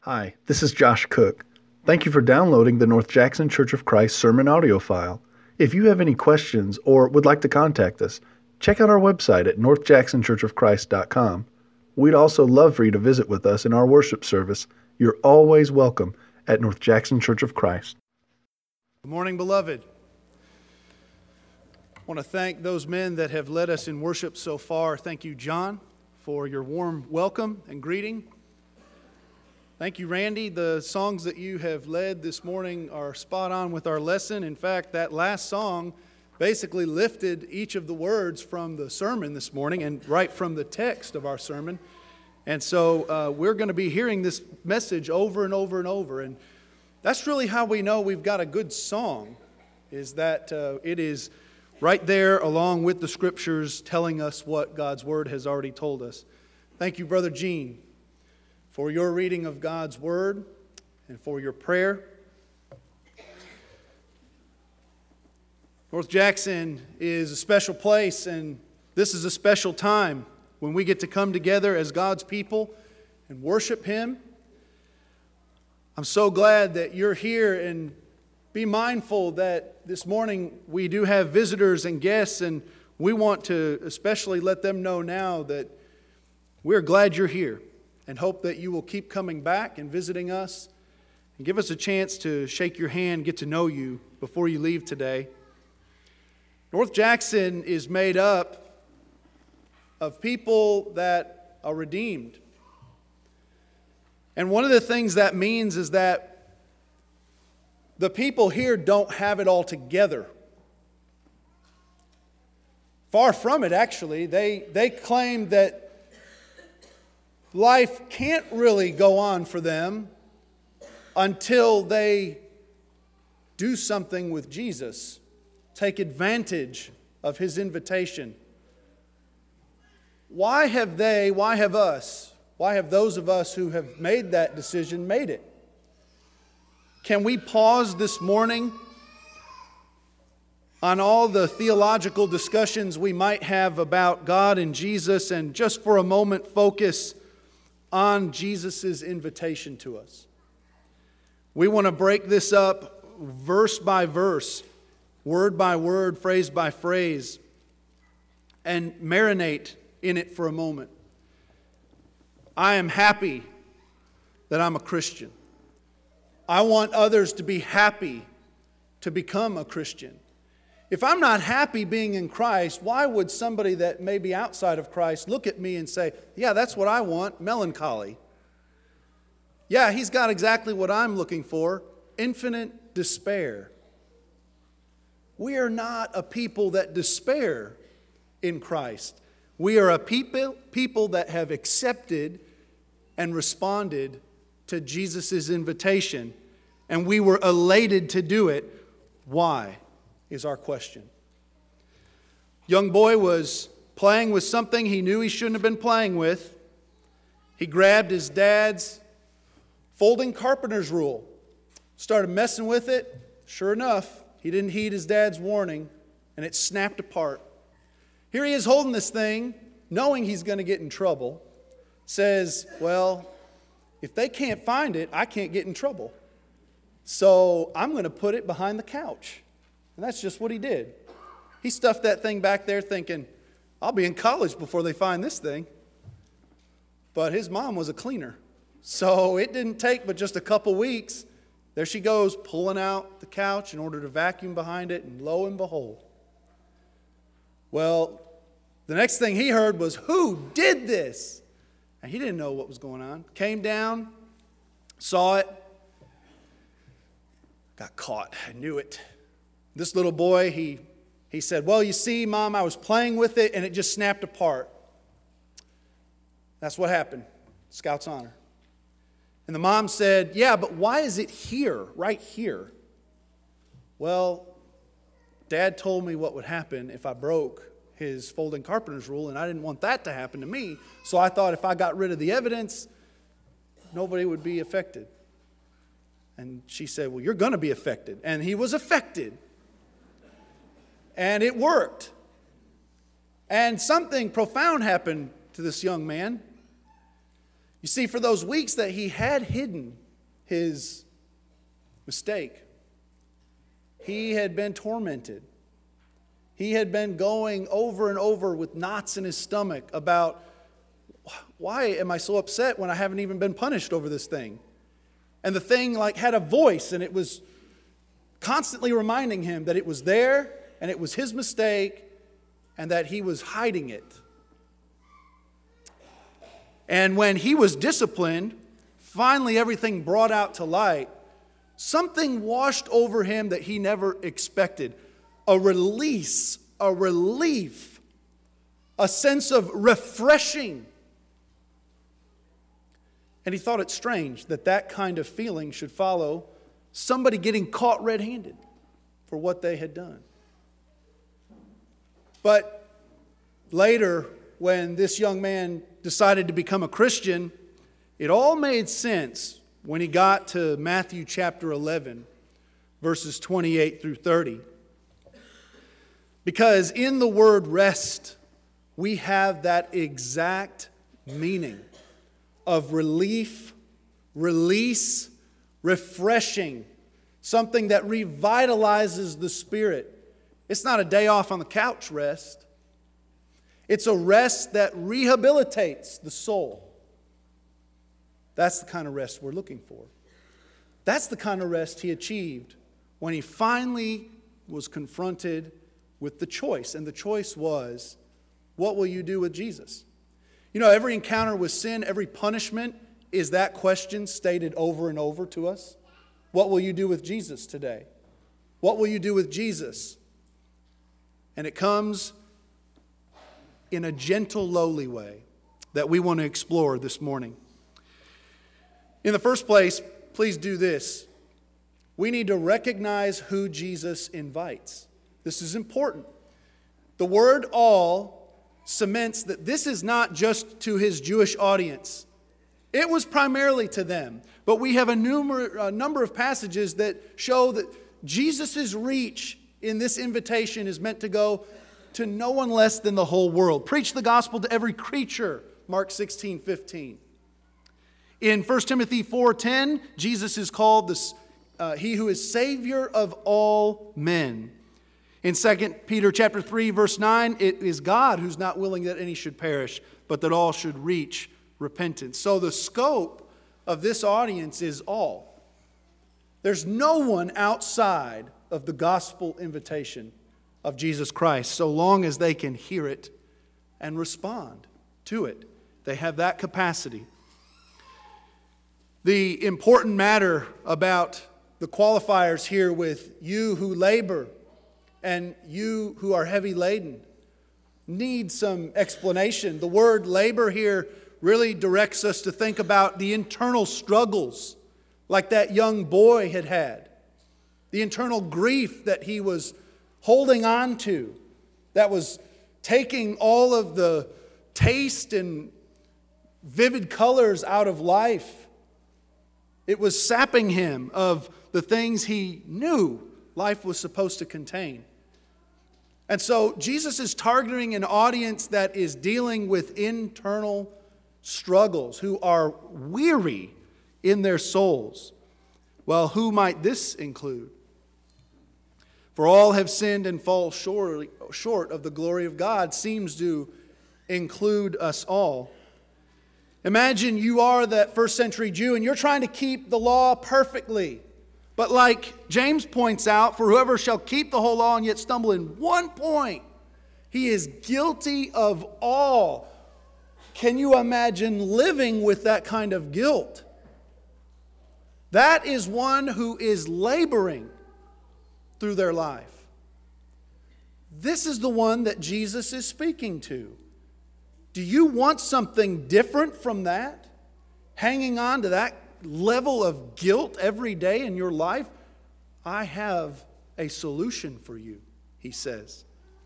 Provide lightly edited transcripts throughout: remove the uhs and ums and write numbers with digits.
Hi, this is Josh Cook. Thank you for downloading the North Jackson Church of Christ sermon audio file. If you have any questions or would like to contact us, check out our website at northjacksonchurchofchrist.com. We'd also love for you to visit with us in our worship service. You're always welcome at North Jackson Church of Christ. Good morning, beloved. I want to thank those men that have led us in worship so far. Thank you, John, for your warm welcome and greeting. Thank you, Randy. The songs that you have led this morning are spot on with our lesson. In fact, that last song basically lifted each of the words from the sermon this morning and right from the text of our sermon. And so we're going to be hearing this message over and over and over. And that's really how we know we've got a good song, is that it is right there along with the scriptures telling us what God's word has already told us. Thank you, Brother Gene, for your reading of God's word and for your prayer. North Jackson is a special place, and this is a special time when we get to come together as God's people and worship Him. I'm so glad that you're here, and be mindful that this morning we do have visitors and guests, and we want to especially let them know now that we're glad you're here, and hope that you will keep coming back and visiting us and give us a chance to shake your hand, get to know you before you leave today. North Jackson is made up of people that are redeemed. And one of the things that means is that the people here don't have it all together. Far from it, actually. They claim that life can't really go on for them until they do something with Jesus, take advantage of His invitation. Why have those of us who have made that decision made it? Can we pause this morning on all the theological discussions we might have about God and Jesus and just for a moment focus on Jesus' invitation to us? We want to break this up verse by verse, word by word, phrase by phrase, and marinate in it for a moment. I am happy that I'm a Christian. I want others to be happy to become a Christian. If I'm not happy being in Christ, why would somebody that may be outside of Christ look at me and say, yeah, that's what I want, melancholy. Yeah, he's got exactly what I'm looking for, infinite despair. We are not a people that despair in Christ. We are a people that have accepted and responded to Jesus' invitation, and we were elated to do it. Why? Is our question. Young boy was playing with something he knew he shouldn't have been playing with. He grabbed his dad's folding carpenter's rule, started messing with it. Sure enough, he didn't heed his dad's warning, and it snapped apart. Here he is holding this thing, knowing he's going to get in trouble, says, well, if they can't find it, I can't get in trouble. So I'm going to put it behind the couch. And that's just what he did. He stuffed that thing back there thinking, I'll be in college before they find this thing. But his mom was a cleaner. So it didn't take but just a couple weeks. There she goes, pulling out the couch in order to vacuum behind it, and lo and behold. Well, the next thing he heard was, who did this? And he didn't know what was going on. Came down, saw it, got caught. I knew it. This little boy, he said, well, you see, Mom, I was playing with it and it just snapped apart. That's what happened. Scout's honor. And the mom said, yeah, but why is it here, right here? Well, Dad told me what would happen if I broke his folding carpenter's rule, and I didn't want that to happen to me. So I thought if I got rid of the evidence, nobody would be affected. And she said, well, you're going to be affected. And he was affected. And it worked. And something profound happened to this young man. You see, for those weeks that he had hidden his mistake, he had been tormented. He had been going over and over with knots in his stomach about, why am I so upset when I haven't even been punished over this thing? And the thing had a voice, and it was constantly reminding him that it was there and it was his mistake and that he was hiding it. And when he was disciplined, finally everything brought out to light, something washed over him that he never expected. A release, a relief, a sense of refreshing. And he thought it strange that kind of feeling should follow somebody getting caught red-handed for what they had done. But later, when this young man decided to become a Christian, it all made sense when he got to Matthew chapter 11, verses 28 through 30. Because in the word rest, we have that exact meaning of relief, release, refreshing, something that revitalizes the spirit. It's not a day off on the couch rest. It's a rest that rehabilitates the soul. That's the kind of rest we're looking for. That's the kind of rest he achieved when he finally was confronted with the choice. And the choice was, what will you do with Jesus? You know, every encounter with sin, every punishment is that question stated over and over to us. What will you do with Jesus today? What will you do with Jesus? And it comes in a gentle, lowly way that we want to explore this morning. In the first place, please do this. We need to recognize who Jesus invites. This is important. The word all cements that this is not just to his Jewish audience. It was primarily to them. But we have a number of passages that show that Jesus' reach in this invitation is meant to go to no one less than the whole world. Preach the gospel to every creature, Mark 16:15. In 1 Timothy 4:10, Jesus is called he who is Savior of all men. In 2 Peter chapter 3, verse 9, it is God who's not willing that any should perish, but that all should reach repentance. So the scope of this audience is all. There's no one outside of the gospel invitation of Jesus Christ, so long as they can hear it and respond to it. They have that capacity. The important matter about the qualifiers here with you who labor and you who are heavy laden need some explanation. The word labor here really directs us to think about the internal struggles like that young boy had had. The internal grief that he was holding on to, that was taking all of the taste and vivid colors out of life. It was sapping him of the things he knew life was supposed to contain. And so Jesus is targeting an audience that is dealing with internal struggles, who are weary in their souls. Well, who might this include? For all have sinned and fall short of the glory of God seems to include us all. Imagine you are that first century Jew and you're trying to keep the law perfectly. But like James points out, for whoever shall keep the whole law and yet stumble in one point, he is guilty of all. Can you imagine living with that kind of guilt? That is one who is laboring through their life. This is the one that Jesus is speaking to. Do you want something different from that? Hanging on to that level of guilt every day in your life? I have a solution for you, he says.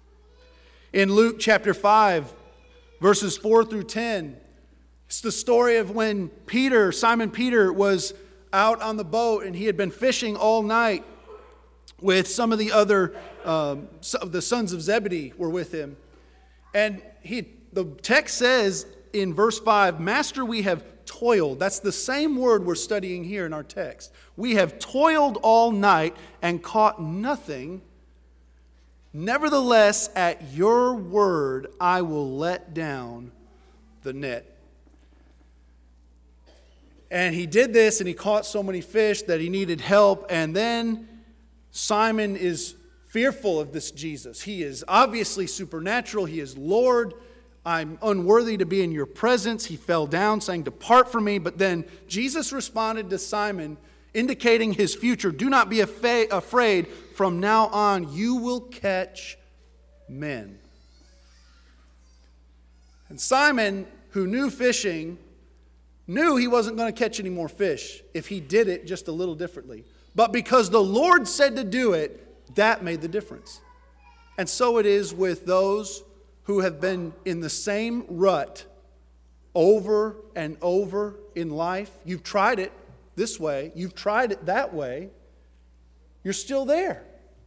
In Luke chapter 5, verses 4 through 10, it's the story of when Simon Peter was out on the boat and he had been fishing all night with some of the other, the sons of Zebedee were with him. And the text says in verse 5, Master, we have toiled. That's the same word we're studying here in our text. We have toiled all night and caught nothing. Nevertheless, at your word, I will let down the net. And he did this, and he caught so many fish that he needed help. And then Simon is fearful of this Jesus. He is obviously supernatural. He is Lord. I'm unworthy to be in your presence. He fell down, saying, depart from me. But then Jesus responded to Simon, indicating his future. Do not be afraid. From now on, you will catch men. And Simon, who knew fishing, knew he wasn't going to catch any more fish if he did it just a little differently. But because the Lord said to do it, that made the difference. And so it is with those who have been in the same rut over and over in life. You've tried it this way. You've tried it that way. You're still there.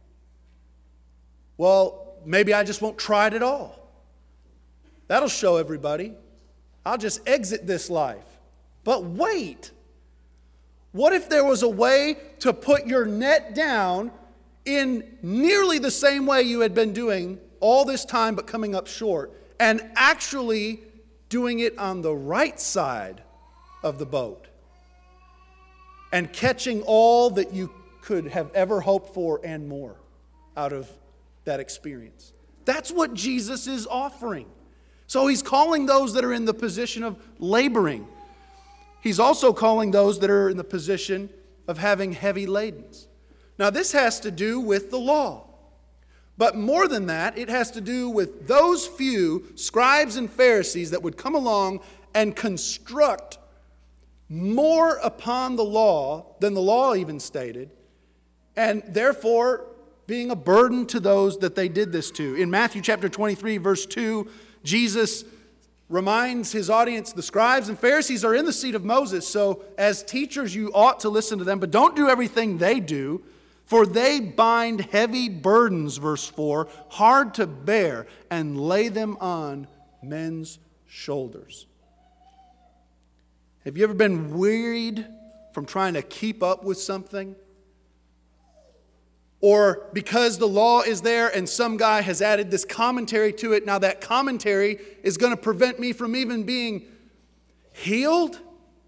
Well, maybe I just won't try it at all. That'll show everybody. I'll just exit this life. But wait. What if there was a way to put your net down in nearly the same way you had been doing all this time but coming up short, and actually doing it on the right side of the boat and catching all that you could have ever hoped for and more out of that experience? That's what Jesus is offering. So he's calling those that are in the position of laboring. He's also calling those that are in the position of having heavy ladens. Now this has to do with the law. But more than that, it has to do with those few scribes and Pharisees that would come along and construct more upon the law than the law even stated, and therefore being a burden to those that they did this to. In Matthew chapter 23, verse 2, Jesus reminds his audience, the scribes and Pharisees are in the seat of Moses, so as teachers you ought to listen to them, but don't do everything they do. For they bind heavy burdens, verse 4, hard to bear, and lay them on men's shoulders. Have you ever been wearied from trying to keep up with something? Or because the law is there and some guy has added this commentary to it, now that commentary is going to prevent me from even being healed?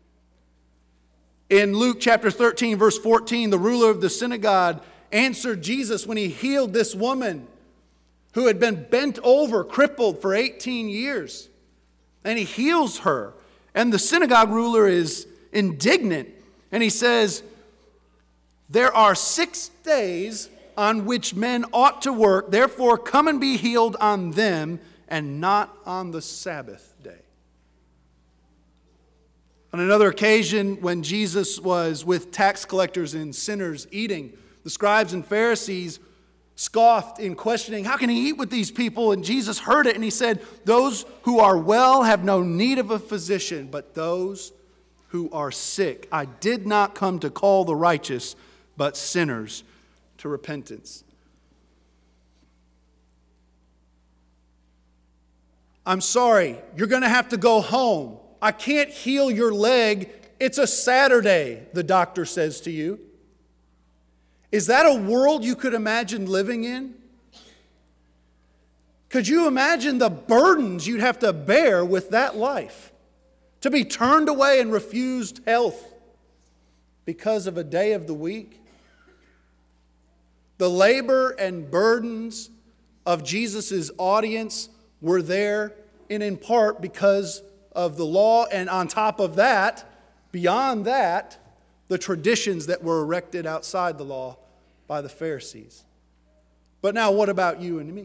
In Luke chapter 13, verse 14, the ruler of the synagogue answered Jesus when he healed this woman who had been bent over, crippled for 18 years. And he heals her. And the synagogue ruler is indignant. And he says, there are 6 days on which men ought to work. Therefore, come and be healed on them and not on the Sabbath day. On another occasion, when Jesus was with tax collectors and sinners eating, the scribes and Pharisees scoffed in questioning, how can he eat with these people? And Jesus heard it and he said, those who are well have no need of a physician, but those who are sick. I did not come to call the righteous, but sinners to repentance. I'm sorry, you're going to have to go home. I can't heal your leg. It's a Saturday, the doctor says to you. Is that a world you could imagine living in? Could you imagine the burdens you'd have to bear with that life? To be turned away and refused health because of a day of the week? The labor and burdens of Jesus' audience were there in part because of the law, and on top of that, beyond that, the traditions that were erected outside the law by the Pharisees. But now what about you and me?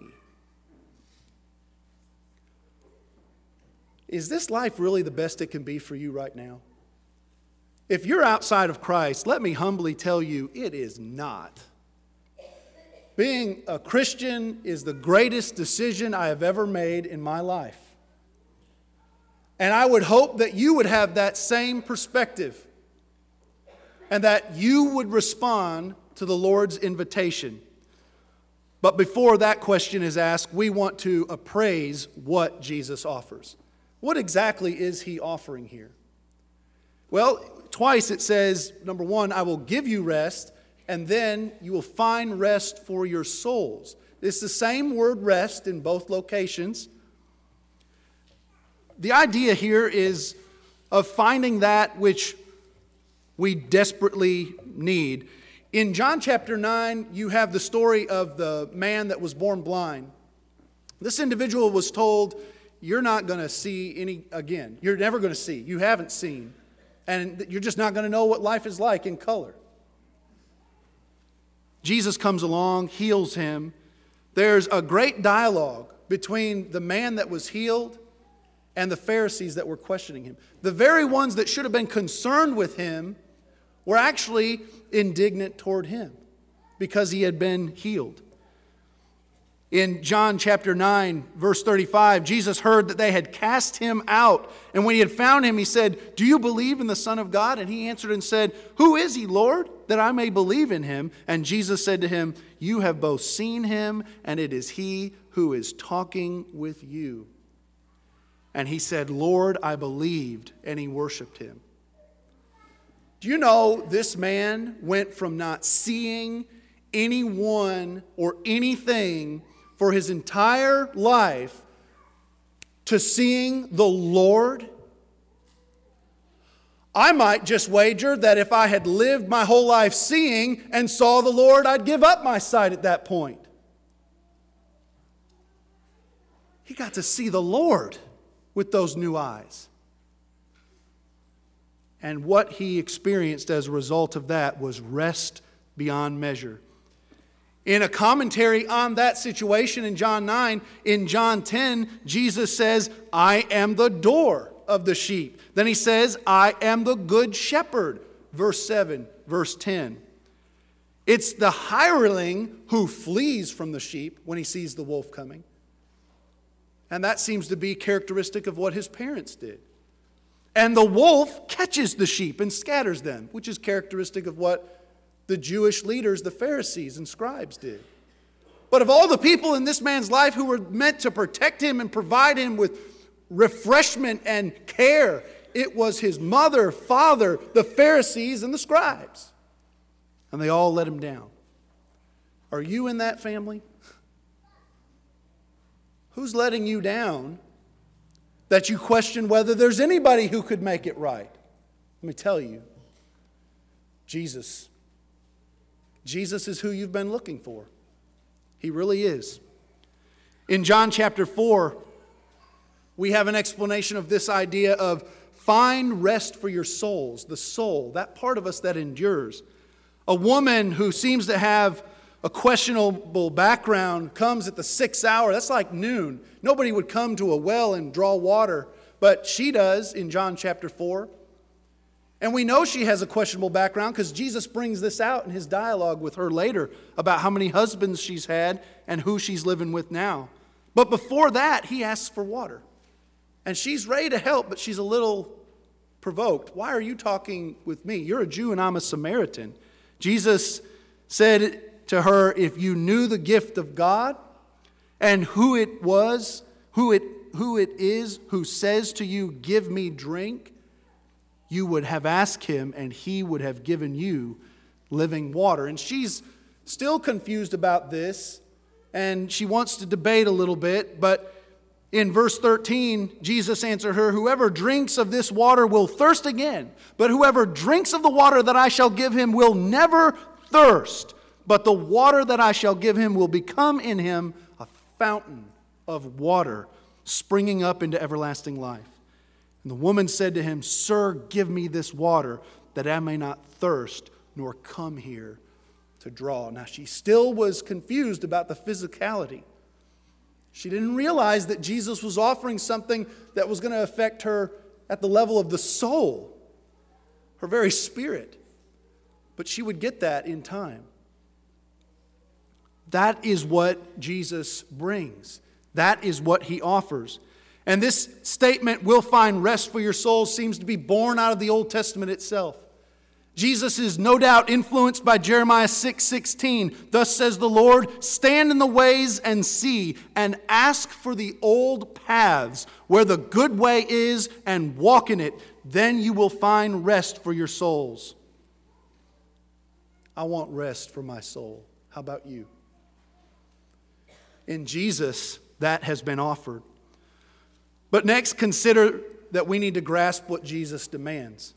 Is this life really the best it can be for you right now? If you're outside of Christ, let me humbly tell you, it is not. Being a Christian is the greatest decision I have ever made in my life. And I would hope that you would have that same perspective and that you would respond to the Lord's invitation. But before that question is asked, we want to appraise what Jesus offers. What exactly is he offering here? Well, twice it says, number one, I will give you rest, and then you will find rest for your souls. It's the same word rest in both locations. The idea here is of finding that which we desperately need. In John chapter 9, you have the story of the man that was born blind. This individual was told, you're not going to see any again. You're never going to see. You haven't seen. And you're just not going to know what life is like in color. Jesus comes along, heals him. There's a great dialogue between the man that was healed and the Pharisees that were questioning him. The very ones that should have been concerned with him were actually indignant toward him because he had been healed. In John chapter 9, verse 35, Jesus heard that they had cast him out. And when he had found him, he said, do you believe in the Son of God? And he answered and said, who is he, Lord, that I may believe in him? And Jesus said to him, you have both seen him, and it is he who is talking with you. And he said, Lord, I believed, and he worshiped him. Do you know this man went from not seeing anyone or anything for his entire life to seeing the Lord? I might just wager that if I had lived my whole life seeing and saw the Lord, I'd give up my sight at that point. He got to see the Lord with those new eyes. And what he experienced as a result of that was rest beyond measure. In a commentary on that situation in John 9, in John 10, Jesus says, I am the door of the sheep. Then he says, I am the good shepherd. Verse 7, verse 10. It's the hireling who flees from the sheep when he sees the wolf coming. And that seems to be characteristic of what his parents did. And the wolf catches the sheep and scatters them, which is characteristic of what the Jewish leaders, the Pharisees and scribes, did. But of all the people in this man's life who were meant to protect him and provide him with refreshment and care, it was his mother, father, the Pharisees, and the scribes. And they all let him down. Are you in that family? Who's letting you down that you question whether there's anybody who could make it right? Let me tell you, Jesus. Jesus is who you've been looking for. He really is. In John chapter 4, we have an explanation of this idea of find rest for your souls. The soul, that part of us that endures. A woman who seems to have a questionable background comes at the 6th hour. That's like noon. Nobody would come to a well and draw water, but she does in John chapter 4. And we know she has a questionable background because Jesus brings this out in his dialogue with her later about how many husbands she's had and who she's living with now. But before that, he asks for water. And she's ready to help, but she's a little provoked. Why are you talking with me? You're a Jew and I'm a Samaritan. Jesus said to her, if you knew the gift of God and who it is who says to you, give me drink, you would have asked him and he would have given you living water. And she's still confused about this and she wants to debate a little bit, but in verse 13, Jesus answered her, whoever drinks of this water will thirst again, but whoever drinks of the water that I shall give him will never thirst, but the water that I shall give him will become in him a fountain of water springing up into everlasting life. And the woman said to him, Sir, give me this water that I may not thirst nor come here to draw. Now she still was confused about the physicality. She didn't realize that Jesus was offering something that was going to affect her at the level of the soul, her very spirit. But she would get that in time. That is what Jesus brings. That is what he offers. And this statement, will find rest for your souls, seems to be born out of the Old Testament itself. Jesus is no doubt influenced by Jeremiah 6:16. Thus says the Lord, stand in the ways and see, and ask for the old paths where the good way is, and walk in it. Then you will find rest for your souls. I want rest for my soul. How about you? In Jesus, that has been offered. But next, consider that we need to grasp what Jesus demands.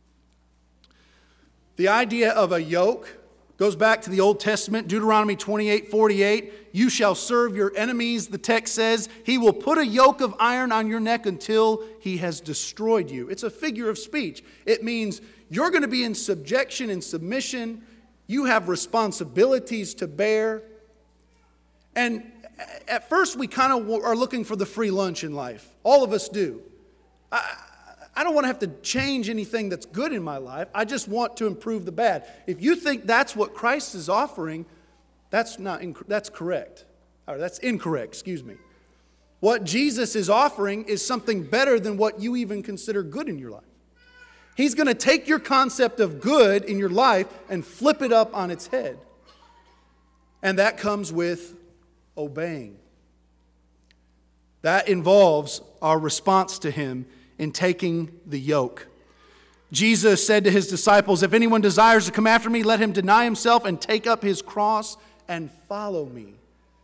The idea of a yoke goes back to the Old Testament, Deuteronomy 28:48. You shall serve your enemies, the text says. He will put a yoke of iron on your neck until he has destroyed you. It's a figure of speech. It means you're going to be in subjection and submission. You have responsibilities to bear. And at first, we kind of are looking for the free lunch in life. All of us do. I don't want to have to change anything that's good in my life. I just want to improve the bad. If you think that's what Christ is offering, that's correct. Or that's incorrect, excuse me. What Jesus is offering is something better than what you even consider good in your life. He's going to take your concept of good in your life and flip it up on its head. And that comes with obeying. That involves our response to Him in taking the yoke. Jesus said to His disciples, if anyone desires to come after me, let him deny himself and take up his cross and follow me.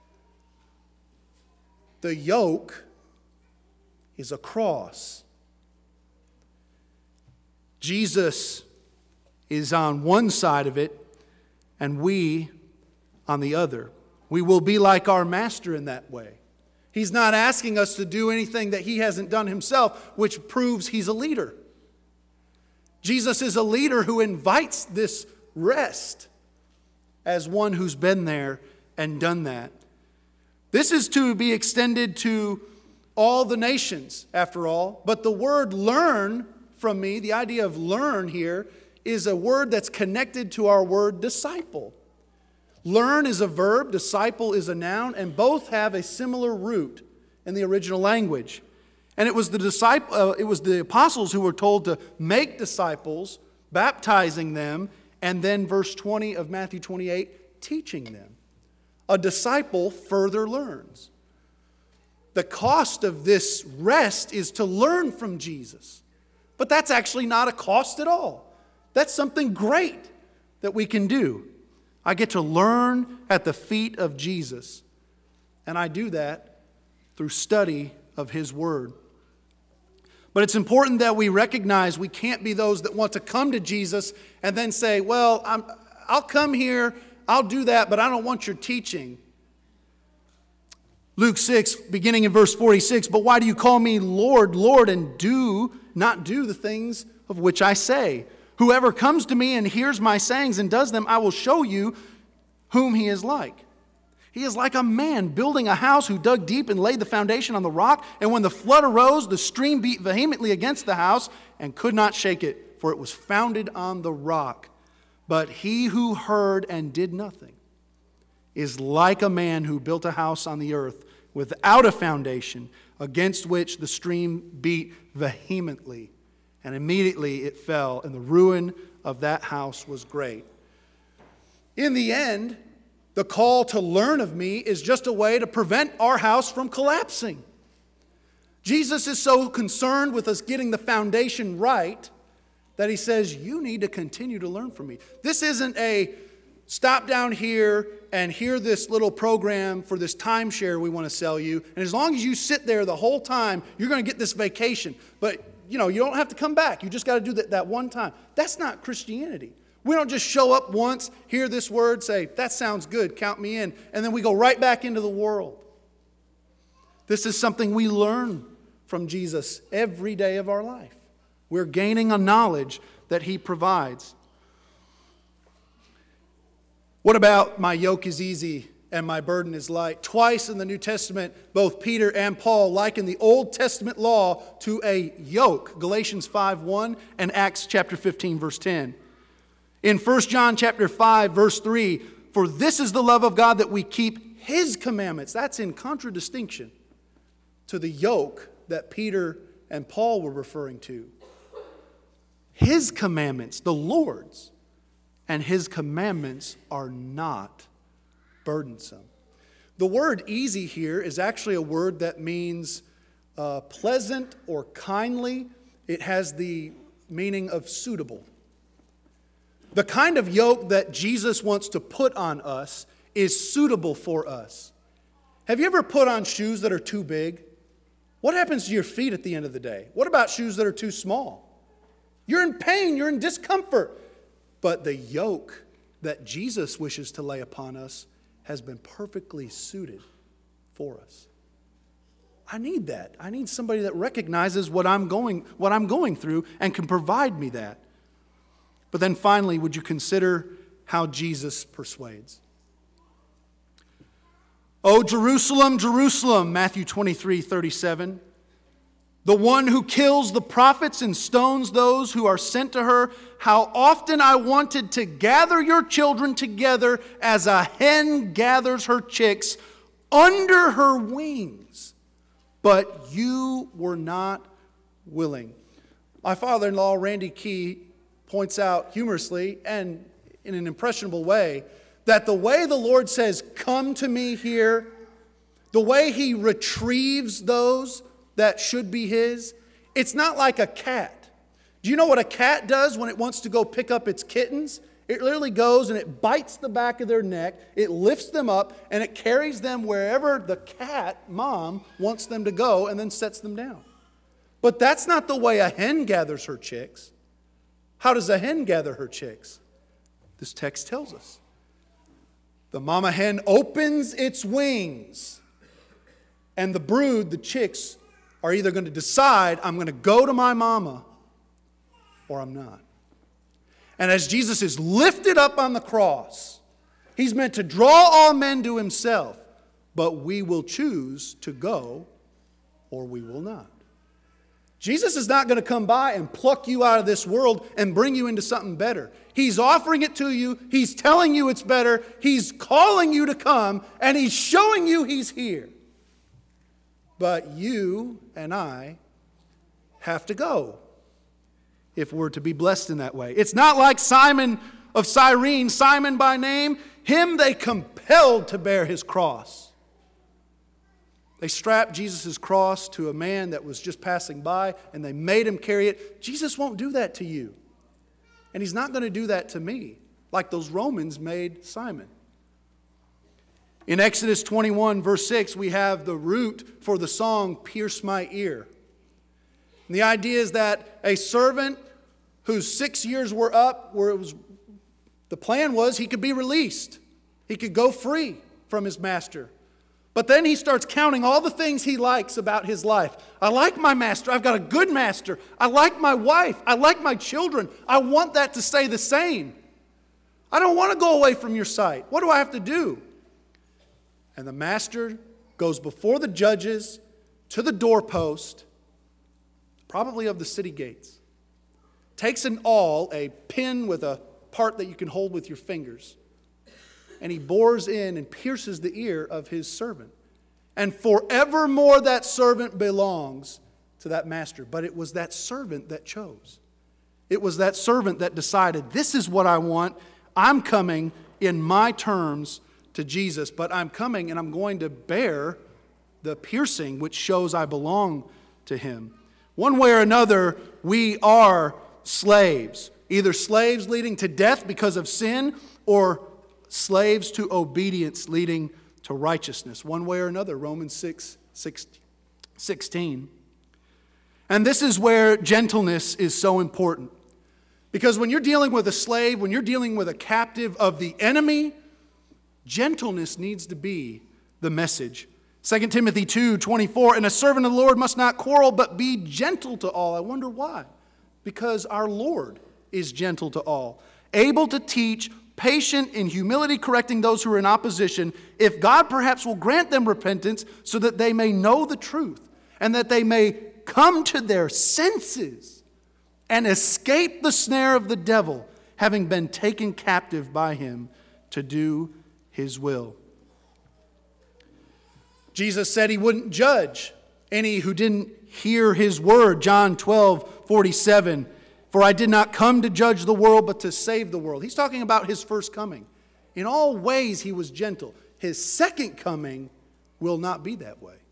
The yoke is a cross. Jesus is on one side of it, and we on the other. We will be like our Master in that way. He's not asking us to do anything that He hasn't done Himself, which proves He's a leader. Jesus is a leader who invites this rest as one who's been there and done that. This is to be extended to all the nations, after all. But the word learn from me, the idea of learn here, is a word that's connected to our word disciple. Learn is a verb, disciple is a noun, and both have a similar root in the original language. And it was the apostles who were told to make disciples, baptizing them, and then verse 20 of Matthew 28, teaching them. A disciple further learns. The cost of this rest is to learn from Jesus. But that's actually not a cost at all. That's something great that we can do. I get to learn at the feet of Jesus. And I do that through study of His Word. But it's important that we recognize we can't be those that want to come to Jesus and then say, well, I'll come here, I'll do that, but I don't want your teaching. Luke 6, beginning in verse 46, but why do you call me Lord, Lord, and do not do the things of which I say? Whoever comes to me and hears my sayings and does them, I will show you whom he is like. He is like a man building a house who dug deep and laid the foundation on the rock. And when the flood arose, the stream beat vehemently against the house and could not shake it, for it was founded on the rock. But he who heard and did nothing is like a man who built a house on the earth without a foundation, against which the stream beat vehemently. And immediately it fell, and the ruin of that house was great. In the end, the call to learn of me is just a way to prevent our house from collapsing. Jesus is so concerned with us getting the foundation right that He says, you need to continue to learn from me. This isn't a stop down here and hear this little program for this timeshare we want to sell you. And as long as you sit there the whole time, you're going to get this vacation. But you don't have to come back. You just got to do that one time. That's not Christianity. We don't just show up once, hear this word, say, that sounds good, count me in, and then we go right back into the world. This is something we learn from Jesus every day of our life. We're gaining a knowledge that He provides. What about my yoke is easy and my burden is light? Twice in the New Testament, both Peter and Paul liken the Old Testament law to a yoke. Galatians 5:1 and Acts chapter 15, verse 10. In 1 John chapter 5, verse 3, for this is the love of God that we keep His commandments. That's in contradistinction to the yoke that Peter and Paul were referring to. His commandments, the Lord's, and His commandments are not burdensome. The word easy here is actually a word that means pleasant or kindly. It has the meaning of suitable. The kind of yoke that Jesus wants to put on us is suitable for us. Have you ever put on shoes that are too big? What happens to your feet at the end of the day? What about shoes that are too small? You're in pain, you're in discomfort. But the yoke that Jesus wishes to lay upon us has been perfectly suited for us. I need that. I need somebody that recognizes what I'm going through and can provide me that. But then finally, would you consider how Jesus persuades? "O Jerusalem, Jerusalem," Matthew 23:37, "the one who kills the prophets and stones those who are sent to her, how often I wanted to gather your children together as a hen gathers her chicks under her wings, but you were not willing." My father-in-law, Randy Key, points out humorously and in an impressionable way that the way the Lord says, "Come to me here," the way He retrieves those that should be His, it's not like a cat. Do you know what a cat does when it wants to go pick up its kittens? It literally goes and it bites the back of their neck, it lifts them up, and it carries them wherever the cat, mom, wants them to go and then sets them down. But that's not the way a hen gathers her chicks. How does a hen gather her chicks? This text tells us. The mama hen opens its wings, and the brood, the chicks, are either going to decide, I'm going to go to my mama, or I'm not. And as Jesus is lifted up on the cross, He's meant to draw all men to Himself, but we will choose to go, or we will not. Jesus is not going to come by and pluck you out of this world and bring you into something better. He's offering it to you. He's telling you it's better. He's calling you to come, and He's showing you He's here. But you and I have to go if we're to be blessed in that way. It's not like Simon of Cyrene, Simon by name. Him they compelled to bear his cross. They strapped Jesus' cross to a man that was just passing by, and they made him carry it. Jesus won't do that to you. And He's not going to do that to me, like those Romans made Simon. In Exodus 21, verse 6, we have the root for the song, "Pierce My Ear." And the idea is that a servant whose 6 years were up, the plan was he could be released. He could go free from his master. But then he starts counting all the things he likes about his life. I like my master. I've got a good master. I like my wife. I like my children. I want that to stay the same. I don't want to go away from your sight. What do I have to do? And the master goes before the judges to the doorpost, probably of the city gates, takes an awl, a pin with a part that you can hold with your fingers, and he bores in and pierces the ear of his servant. And forevermore that servant belongs to that master. But it was that servant that chose. It was that servant that decided, this is what I want. I'm coming in my terms to Jesus, but I'm coming and I'm going to bear the piercing which shows I belong to Him. One way or another, we are slaves. Either slaves leading to death because of sin, or slaves to obedience leading to righteousness. One way or another, Romans 6:16. And this is where gentleness is so important. Because when you're dealing with a slave, when you're dealing with a captive of the enemy, gentleness needs to be the message. 2 Timothy 2:24, "And a servant of the Lord must not quarrel, but be gentle to all." I wonder why. Because our Lord is gentle to all, able to teach, patient in humility, correcting those who are in opposition, if God perhaps will grant them repentance, so that they may know the truth, and that they may come to their senses and escape the snare of the devil, having been taken captive by him to do His will. Jesus said He wouldn't judge any who didn't hear His word. John 12:47. For I did not come to judge the world, but to save the world. He's talking about his first coming. In all ways, he was gentle. His second coming will not be that way.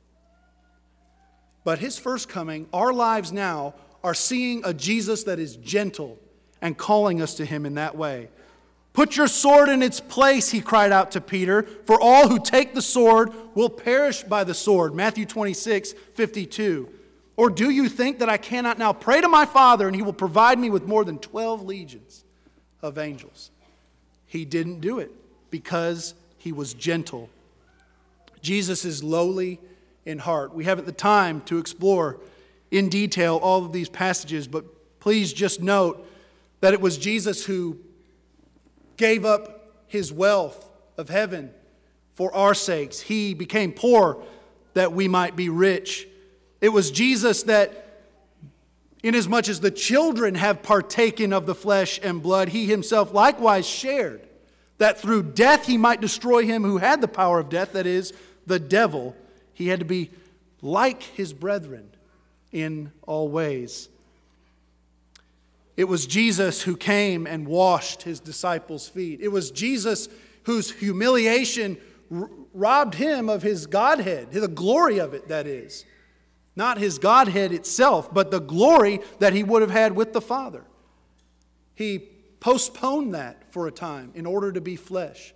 But his first coming, our lives now are seeing a Jesus that is gentle and calling us to him in that way. Put your sword in its place, he cried out to Peter, for all who take the sword will perish by the sword. Matthew 26:52. Or do you think that I cannot now pray to my Father and he will provide me with more than 12 legions of angels? He didn't do it because he was gentle. Jesus is lowly in heart. We haven't the time to explore in detail all of these passages, but please just note that it was Jesus who gave up his wealth of heaven for our sakes. He became poor that we might be rich. It was Jesus that, inasmuch as the children have partaken of the flesh and blood, he himself likewise shared, that through death he might destroy him who had the power of death, that is, the devil. He had to be like his brethren in all ways. It was Jesus who came and washed his disciples' feet. It was Jesus whose humiliation robbed him of his Godhead, the glory of it, that is. Not his Godhead itself, but the glory that he would have had with the Father. He postponed that for a time in order to be flesh.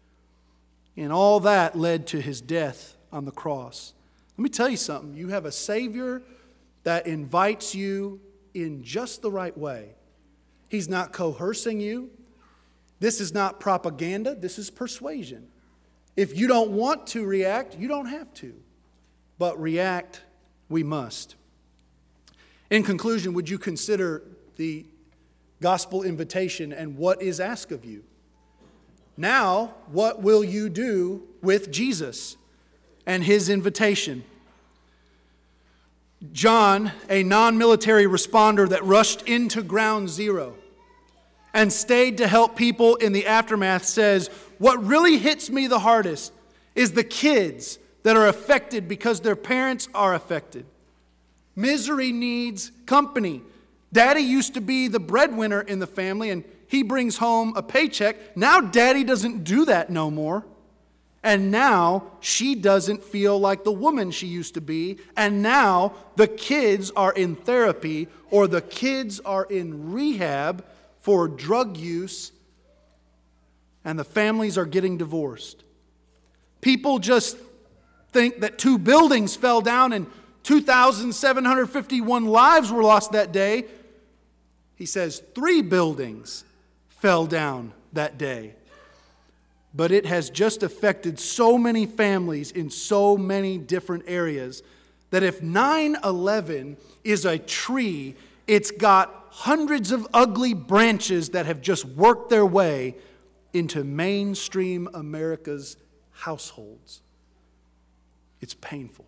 And all that led to his death on the cross. Let me tell you something. You have a Savior that invites you in just the right way. He's not coercing you. This is not propaganda. This is persuasion. If you don't want to react, you don't have to. But react we must. In conclusion, would you consider the gospel invitation and what is asked of you? Now, what will you do with Jesus and his invitation? John, a non-military responder that rushed into ground zero and stayed to help people in the aftermath, says, what really hits me the hardest is the kids that are affected because their parents are affected. Misery needs company. Daddy used to be the breadwinner in the family and he brings home a paycheck. Now daddy doesn't do that no more. And now she doesn't feel like the woman she used to be. And now the kids are in therapy or the kids are in rehab for drug use. And the families are getting divorced. People just think that 2 buildings fell down and 2,751 lives were lost that day. He says 3 buildings fell down that day. But it has just affected so many families in so many different areas that if 9/11 is a tree, it's got hundreds of ugly branches that have just worked their way into mainstream America's households. It's painful.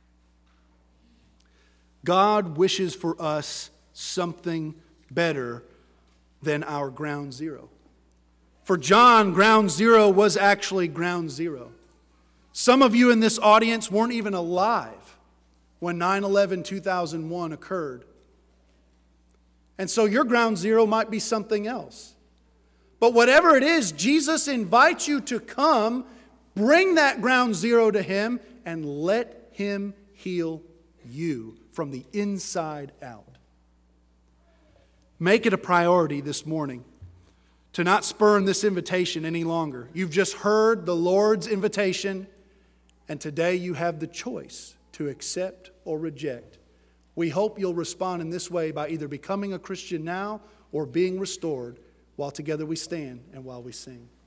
God wishes for us something better than our ground zero. For John, ground zero was actually ground zero. Some of you in this audience weren't even alive when 9/11/2001 occurred. And so your ground zero might be something else. But whatever it is, Jesus invites you to come, bring that ground zero to him, and let him heal you from the inside out. Make it a priority this morning to not spurn this invitation any longer. You've just heard the Lord's invitation, and today you have the choice to accept or reject. We hope you'll respond in this way by either becoming a Christian now or being restored while together we stand and while we sing.